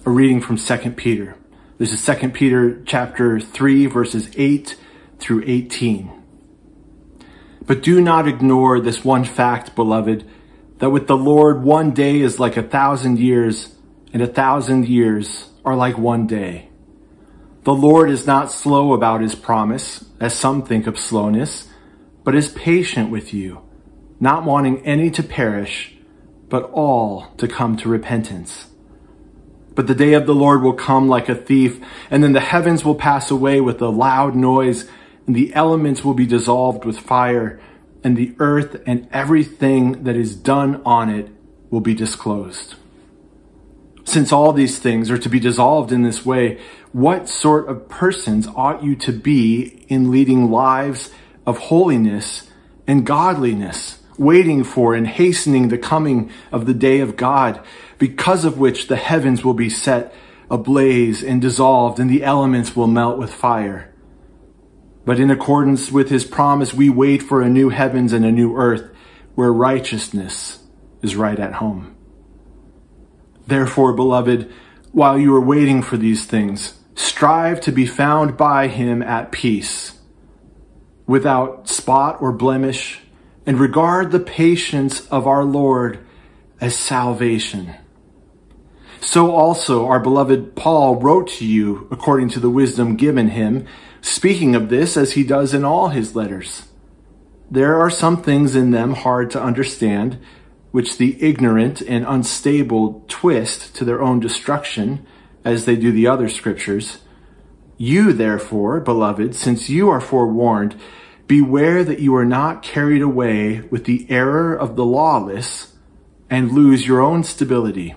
a reading from 2 Peter. This is 2 Peter chapter 3, verses 8 through 18. But do not ignore this one fact, beloved, that with the Lord 1 day is like 1,000 years, and 1,000 years are like 1 day. The Lord is not slow about his promise, as some think of slowness, but is patient with you, not wanting any to perish, but all to come to repentance. But the day of the Lord will come like a thief, and then the heavens will pass away with a loud noise, and the elements will be dissolved with fire, and the earth and everything that is done on it will be disclosed. Since all these things are to be dissolved in this way, what sort of persons ought you to be in leading lives of holiness and godliness, waiting for and hastening the coming of the day of God, because of which the heavens will be set ablaze and dissolved, and the elements will melt with fire? But in accordance with his promise, we wait for a new heavens and a new earth, where righteousness is right at home. Therefore, beloved, while you are waiting for these things, strive to be found by him at peace, without spot or blemish, and regard the patience of our Lord as salvation. So also our beloved Paul wrote to you according to the wisdom given him, speaking of this as he does in all his letters. There are some things in them hard to understand, which the ignorant and unstable twist to their own destruction, as they do the other scriptures. You, therefore, beloved, since you are forewarned, beware that you are not carried away with the error of the lawless and lose your own stability,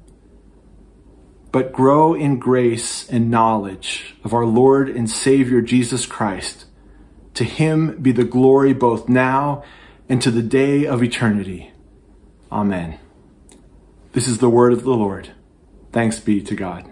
but grow in grace and knowledge of our Lord and Savior Jesus Christ. To him be the glory both now and to the day of eternity. Amen. This is the word of the Lord. Thanks be to God.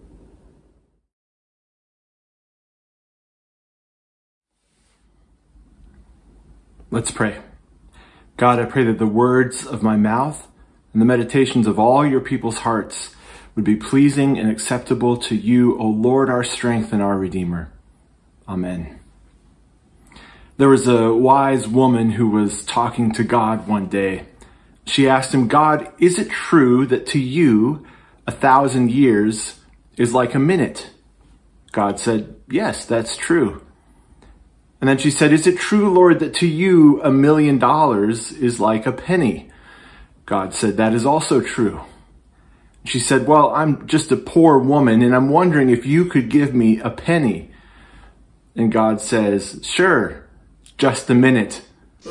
Let's pray. God, I pray that the words of my mouth and the meditations of all your people's hearts would be pleasing and acceptable to you, O Lord, our strength and our Redeemer. Amen. There was a wise woman who was talking to God one day. She asked him, God, is it true that to you 1,000 years is like a minute? God said, yes, that's true. And then she said, is it true, Lord, that to you $1 million is like a penny? God said, that is also true. She said, well, I'm just a poor woman, and I'm wondering if you could give me a penny. And God says, sure, just a minute.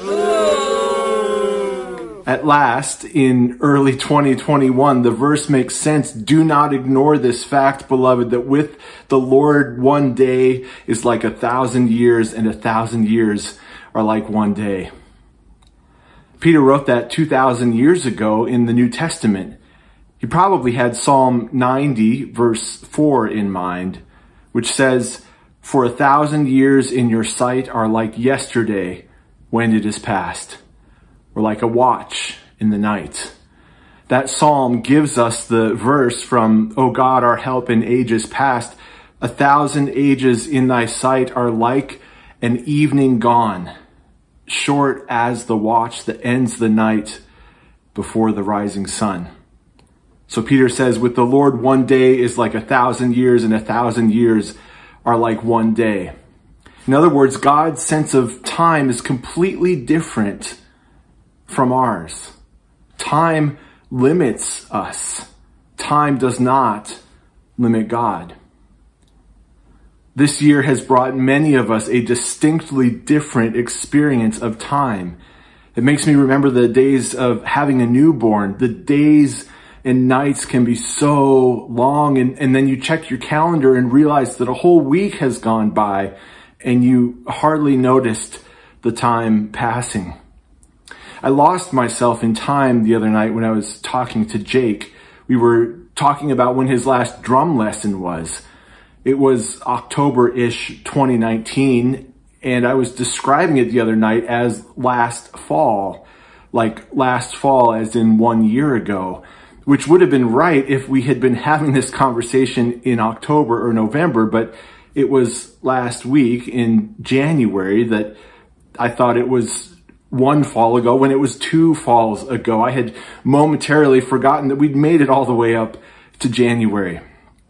At last, in early 2021, the verse makes sense. Do not ignore this fact, beloved, that with the Lord 1 day is like 1,000 years, and 1,000 years are like 1 day. Peter wrote that 2,000 years ago in the New Testament. He probably had Psalm 90, verse 4 in mind, which says, for 1,000 years in your sight are like yesterday when it is past, or like a watch in the night. That psalm gives us the verse from, O God, our help in ages past. 1,000 ages in thy sight are like an evening gone, short as the watch that ends the night before the rising sun. So Peter says, with the Lord 1 day is like 1,000 years, and 1,000 years are like 1 day. In other words, God's sense of time is completely different from ours. Time limits us. Time does not limit God. This year has brought many of us a distinctly different experience of time. It makes me remember the days of having a newborn. The days and nights can be so long, and then you check your calendar and realize that a whole week has gone by and you hardly noticed the time passing. I lost myself in time the other night when I was talking to Jake. We were talking about when his last drum lesson was. It was October-ish 2019, and I was describing it the other night as last fall, like last fall as in 1 year ago. which would have been right if we had been having this conversation in October or November, but it was last week in January that I thought it was one fall ago when it was 2 falls ago. I had momentarily forgotten that we'd made it all the way up to January.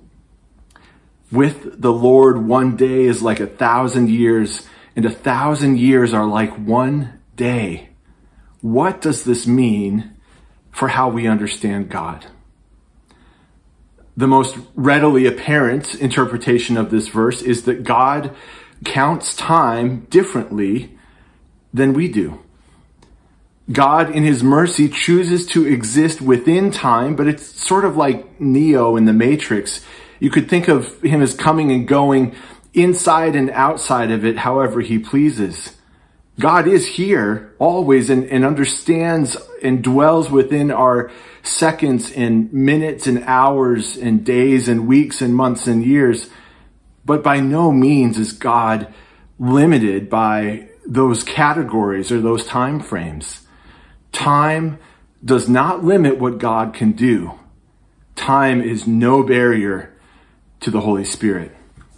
With the Lord, one day is like 1,000 years, and 1,000 years are like one day. What does this mean for how we understand God? The most readily apparent interpretation of this verse is that God counts time differently than we do. God, in his mercy, chooses to exist within time, but it's sort of like Neo in the Matrix. You could think of him as coming and going inside and outside of it however he pleases. God is here always and understands and dwells within our seconds and minutes and hours and days and weeks and months and years. But by no means is God limited by those categories or those time frames. Time does not limit what God can do. Time is no barrier to the Holy Spirit.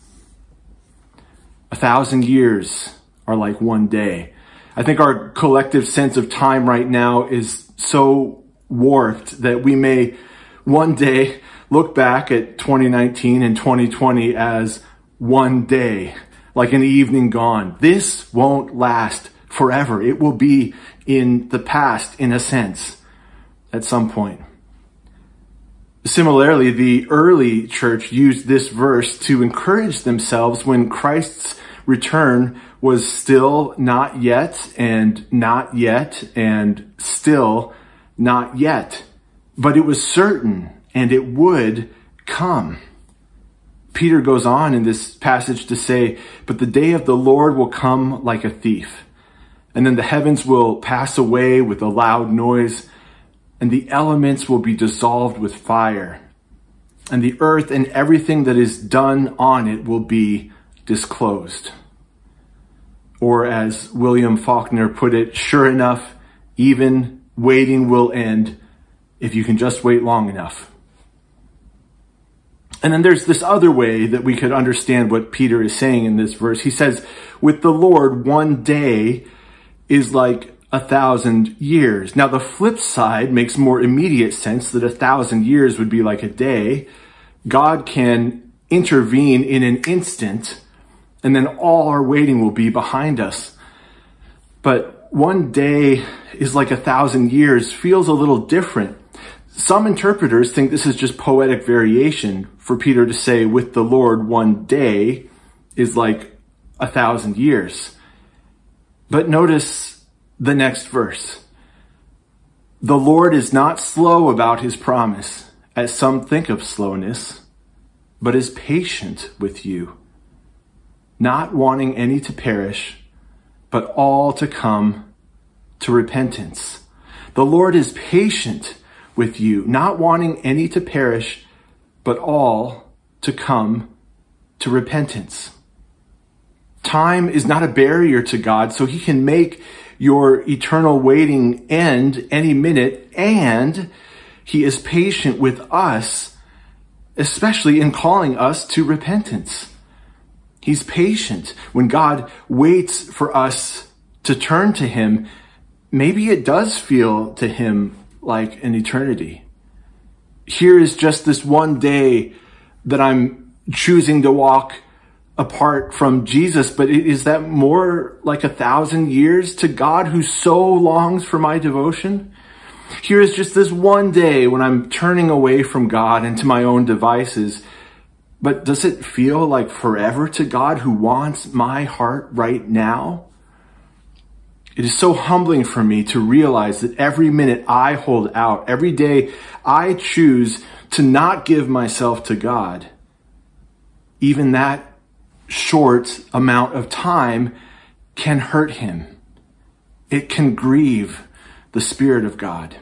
1,000 years are like one day. I think our collective sense of time right now is so warped that we may one day look back at 2019 and 2020 as one day, like an evening gone. This won't last forever. It will be in the past, in a sense, at some point. Similarly, the early church used this verse to encourage themselves when Christ's return was still not yet and not yet and still not yet. But it was certain and it would come. Peter goes on in this passage to say, "But the day of the Lord will come like a thief, and then the heavens will pass away with a loud noise, and the elements will be dissolved with fire, and the earth and everything that is done on it will be disclosed." Or as William Faulkner put it, "Sure enough, even waiting will end if you can just wait long enough." And then there's this other way that we could understand what Peter is saying in this verse. He says, with the Lord, one day is like 1,000 years. Now, the flip side makes more immediate sense that 1,000 years would be like a day. God can intervene in an instant, and then all our waiting will be behind us. But one day is like 1,000 years feels a little different. Some interpreters think this is just poetic variation for Peter to say, with the Lord, one day is like 1,000 years. But notice the next verse. The Lord is not slow about his promise, as some think of slowness, but is patient with you, not wanting any to perish, but all to come to repentance. The Lord is patient with you, not wanting any to perish, but all to come to repentance. Time is not a barrier to God, so he can make your eternal waiting end any minute, and he is patient with us, especially in calling us to repentance. He's patient. When God waits for us to turn to him, maybe it does feel to him like an eternity. Here is just this one day that I'm choosing to walk apart from Jesus, but is that more like 1,000 years to God who so longs for my devotion? Here is just this one day when I'm turning away from God and to my own devices, but does it feel like forever to God who wants my heart right now? It is so humbling for me to realize that every minute I hold out, every day I choose to not give myself to God, even that short amount of time can hurt him. It can grieve the Spirit of God.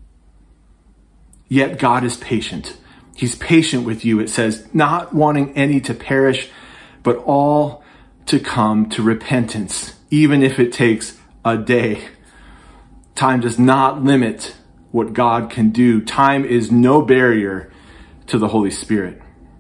Yet God is patient. He's patient with you, it says, not wanting any to perish, but all to come to repentance, even if it takes a day. Time does not limit what God can do. Time is no barrier to the Holy Spirit.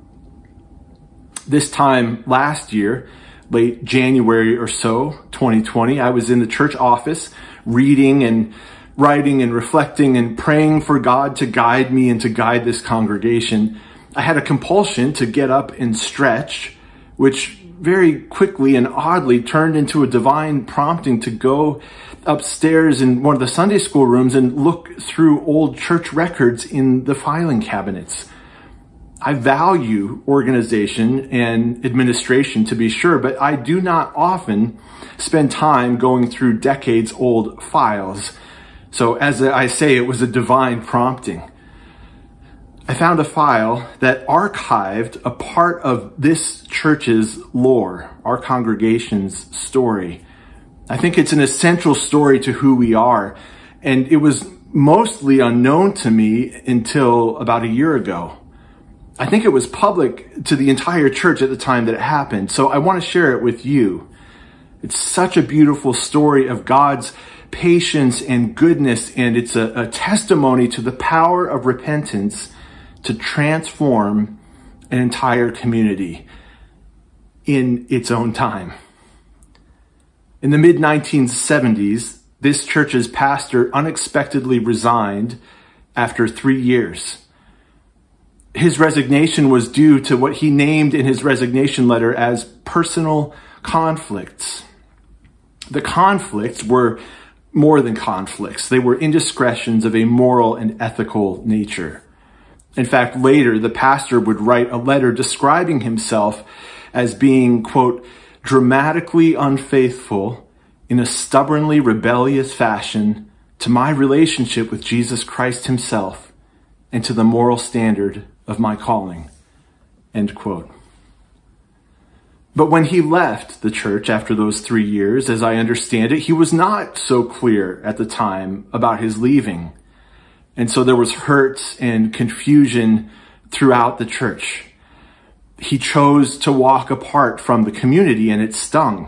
This time last year, late January or so, 2020, I was in the church office reading and writing and reflecting and praying for God to guide me and to guide this congregation. I had a compulsion to get up and stretch, which very quickly and oddly turned into a divine prompting to go upstairs in one of the Sunday school rooms and look through old church records in the filing cabinets. I value organization and administration, to be sure, but I do not often spend time going through decades old files. So as I say, it was a divine prompting. I found a file that archived a part of this church's lore, our congregation's story. I think it's an essential story to who we are, and it was mostly unknown to me until about a year ago. I think it was public to the entire church at the time that it happened, so I want to share it with you. It's such a beautiful story of God's patience and goodness, and it's a testimony to the power of repentance to transform an entire community in its own time. In the mid-1970s, this church's pastor unexpectedly resigned after 3 years. His resignation was due to what he named in his resignation letter as personal conflicts. The conflicts were more than conflicts. They were indiscretions of a moral and ethical nature. In fact, later, the pastor would write a letter describing himself as being, quote, dramatically unfaithful in a stubbornly rebellious fashion to my relationship with Jesus Christ himself and to the moral standard of my calling, end quote. But when he left the church after those 3 years, as I understand it, he was not so clear at the time about his leaving. And so there was hurt and confusion throughout the church. He chose to walk apart from the community, and it stung.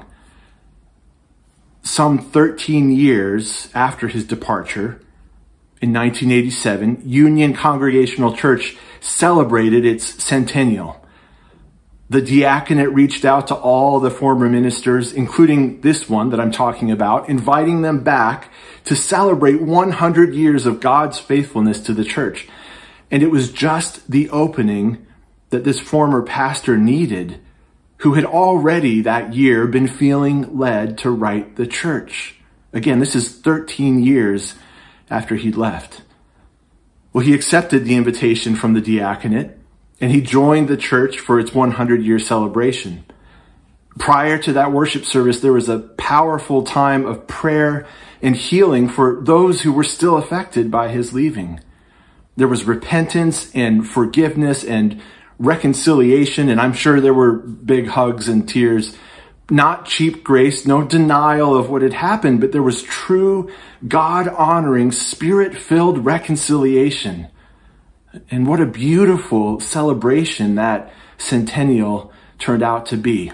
Some 13 years after his departure, in 1987, Union Congregational Church celebrated its centennial. The diaconate reached out to all the former ministers, including this one that I'm talking about, inviting them back to celebrate 100 years of God's faithfulness to the church. And it was just the opening that this former pastor needed, who had already that year been feeling led to right the church. Again, this is 13 years after he'd left. Well, he accepted the invitation from the diaconate, and he joined the church for its 100-year celebration. Prior to that worship service, there was a powerful time of prayer and healing for those who were still affected by his leaving. There was repentance and forgiveness and reconciliation, and I'm sure there were big hugs and tears. Not cheap grace, no denial of what had happened, but there was true God-honoring, Spirit-filled reconciliation. And what a beautiful celebration that centennial turned out to be.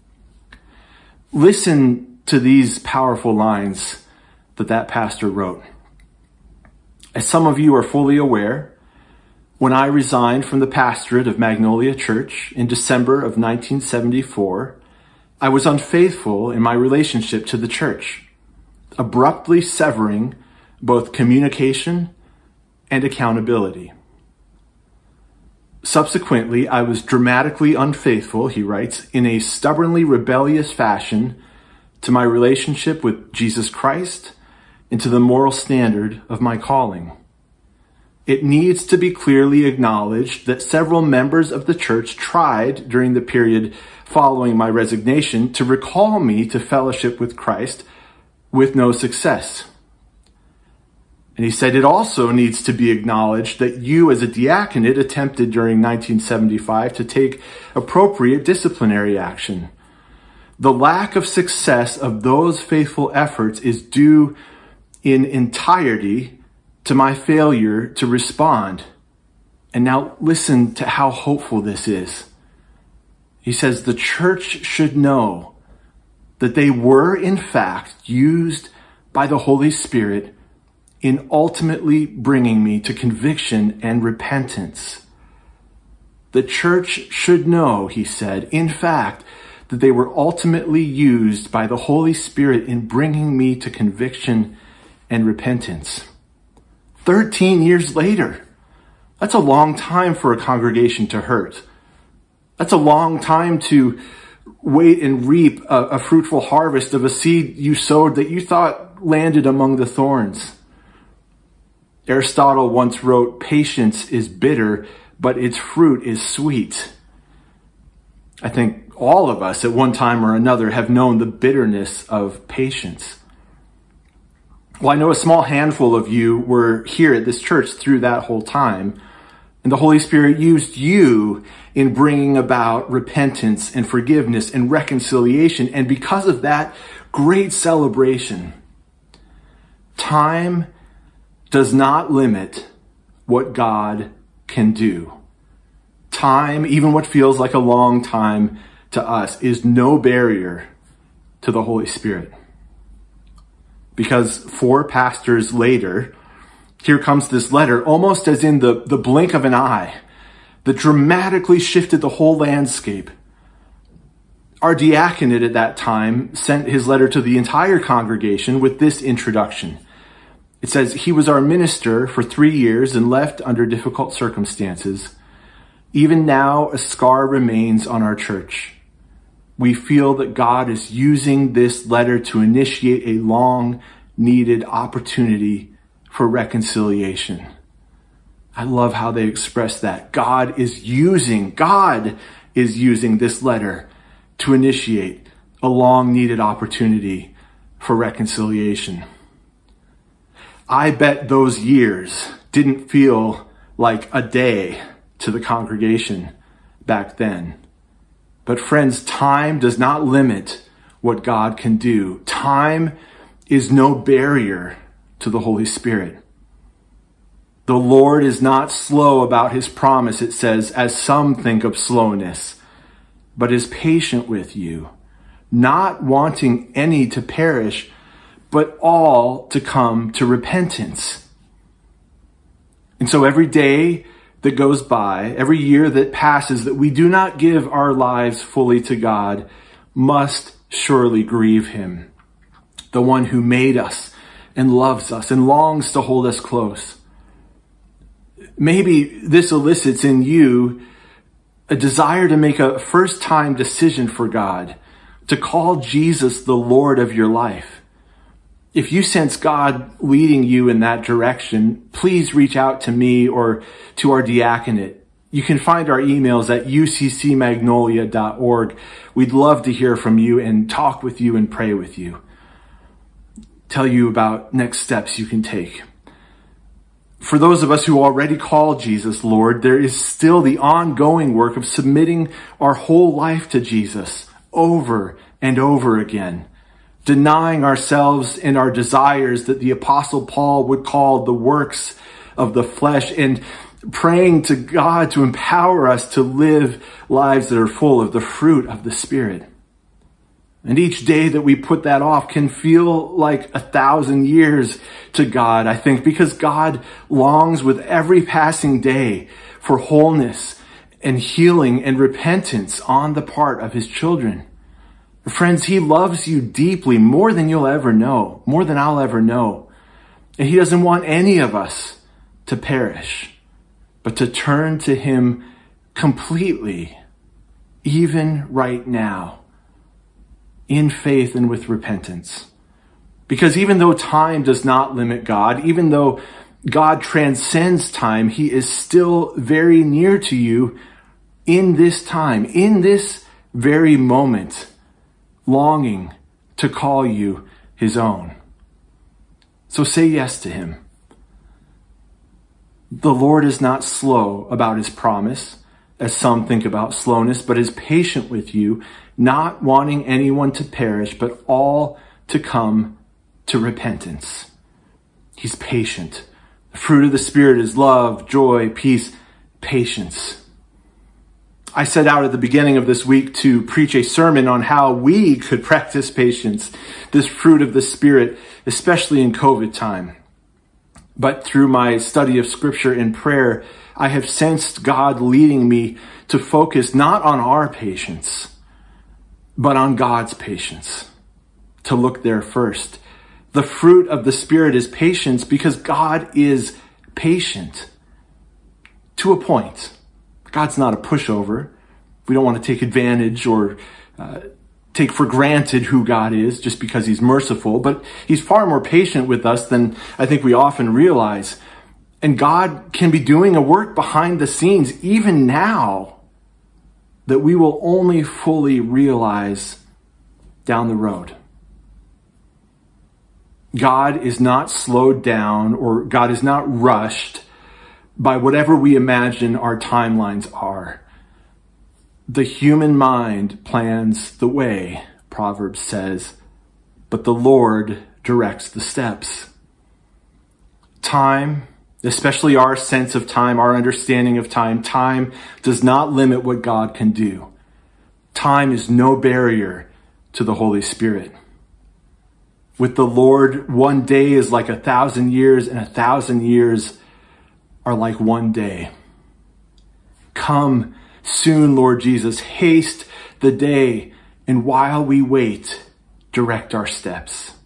Listen to these powerful lines that pastor wrote. As some of you are fully aware, when I resigned from the pastorate of Magnolia Church in December of 1974, I was unfaithful in my relationship to the church, abruptly severing both communication and accountability. Subsequently, I was dramatically unfaithful, he writes, in a stubbornly rebellious fashion to my relationship with Jesus Christ and to the moral standard of my calling. It needs to be clearly acknowledged that several members of the church tried during the period following my resignation to recall me to fellowship with Christ with no success. And he said it also needs to be acknowledged that you as a diaconate attempted during 1975 to take appropriate disciplinary action. The lack of success of those faithful efforts is due in entirety to my failure to respond. And now listen to how hopeful this is. He says the church should know that they were in fact used by the Holy Spirit in ultimately bringing me to conviction and repentance. The church should know, he said, in fact, that they were ultimately used by the Holy Spirit in bringing me to conviction and repentance. 13 years later, that's a long time for a congregation to hurt. That's a long time to wait and reap a fruitful harvest of a seed you sowed that you thought landed among the thorns. Aristotle once wrote, "Patience is bitter, but its fruit is sweet." I think all of us at one time or another have known the bitterness of patience. Well, I know a small handful of you were here at this church through that whole time, and the Holy Spirit used you in bringing about repentance and forgiveness and reconciliation, and because of that, great celebration. Time does not limit what God can do. Time, even what feels like a long time to us, is no barrier to the Holy Spirit. Because 4 pastors later, here comes this letter, almost as in the blink of an eye, that dramatically shifted the whole landscape. Our diaconate at that time sent his letter to the entire congregation with this introduction. It says, "He was our minister for 3 years and left under difficult circumstances. Even now, a scar remains on our church. We feel that God is using this letter to initiate a long-needed opportunity for reconciliation." I love how they express that. God is using this letter to initiate a long-needed opportunity for reconciliation. I bet those years didn't feel like a day to the congregation back then. But friends, time does not limit what God can do. Time is no barrier to the Holy Spirit. The Lord is not slow about his promise, it says, as some think of slowness, but is patient with you, not wanting any to perish, but all to come to repentance. And so every day that goes by, every year that passes, that we do not give our lives fully to God, must surely grieve him, the one who made us and loves us and longs to hold us close. Maybe this elicits in you a desire to make a first-time decision for God, to call Jesus the Lord of your life. If you sense God leading you in that direction, please reach out to me or to our diaconate. You can find our emails at uccmagnolia.org. We'd love to hear from you and talk with you and pray with you. Tell you about next steps you can take. For those of us who already call Jesus Lord, there is still the ongoing work of submitting our whole life to Jesus over and over again, denying ourselves and our desires that the Apostle Paul would call the works of the flesh, and praying to God to empower us to live lives that are full of the fruit of the Spirit. And each day that we put that off can feel like 1,000 years to God, I think, because God longs with every passing day for wholeness and healing and repentance on the part of his children. Friends, he loves you deeply, more than you'll ever know, more than I'll ever know. And he doesn't want any of us to perish, but to turn to him completely, even right now, in faith and with repentance. Because even though time does not limit God, even though God transcends time, he is still very near to you in this time, in this very moment, longing to call you his own. So say yes to him. The Lord is not slow about his promise, as some think about slowness, but is patient with you, not wanting anyone to perish, but all to come to repentance. He's patient. The fruit of the Spirit is love, joy, peace, patience. I set out at the beginning of this week to preach a sermon on how we could practice patience, this fruit of the Spirit, especially in COVID time. But through my study of Scripture and prayer, I have sensed God leading me to focus not on our patience, but on God's patience, to look there first. The fruit of the Spirit is patience because God is patient to a point. God's not a pushover. We don't want to take advantage or take for granted who God is just because he's merciful, but he's far more patient with us than I think we often realize. And God can be doing a work behind the scenes even now that we will only fully realize down the road. God is not slowed down, or God is not rushed by whatever we imagine our timelines are. The human mind plans the way, Proverbs says, but the Lord directs the steps. Time, especially our sense of time, our understanding of time, time does not limit what God can do. Time is no barrier to the Holy Spirit. With the Lord, one day is like 1,000 years, and 1,000 years are like one day. Come soon, Lord Jesus, haste the day, and while we wait, direct our steps.